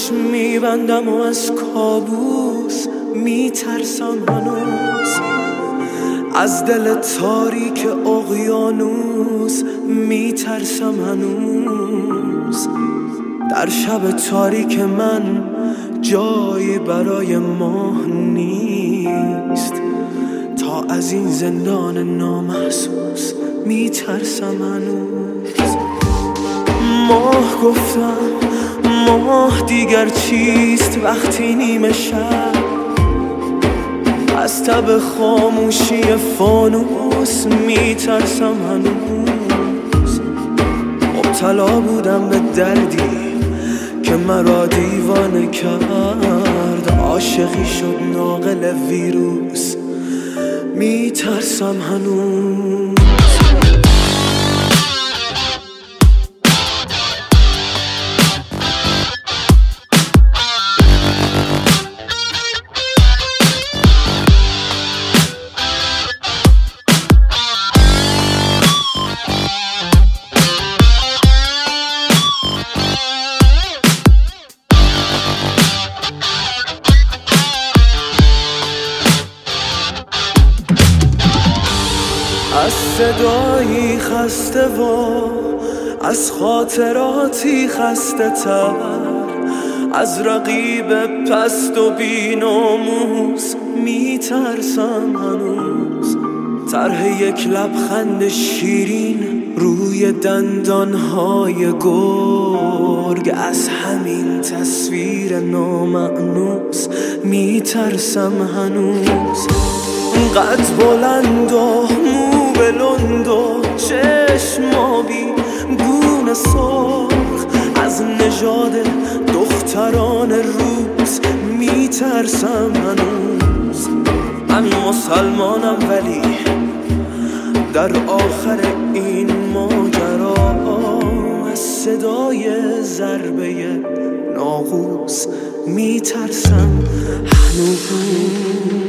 چشم میبندم و از کابوس میترسم هنوز، از دل تاریک اقیانوس میترسم هنوز. در شب تاریک من جایی برای ماه نیست، تا از این زندان نامحسوس میترسم هنوز. ماه گفتم ماه دیگر چیست وقتی نیمه شب از تب خاموشی فانوس میترسم هنوز. مبتلا بودم به دردی که مرا دیوانه کرد، عاشقی شد ناقل ویروس میترسم هنوز. از صدایی خسته و از خاطراتی خسته تر، از رقیب پست و بیناموس میترسم هنوز. طرح یک لبخند شیرین روی دندانهای گرگ، از همین تصویر نامأنوس میترسم هنوز. قد بلند و مو بلند و چشم آبی گونه سرخ، از نژاد دختران روز میترسم هنوز. من مسلمانم ولی در آخر این ماجرا از صدای ضربه ناقوس میترسم هنوز.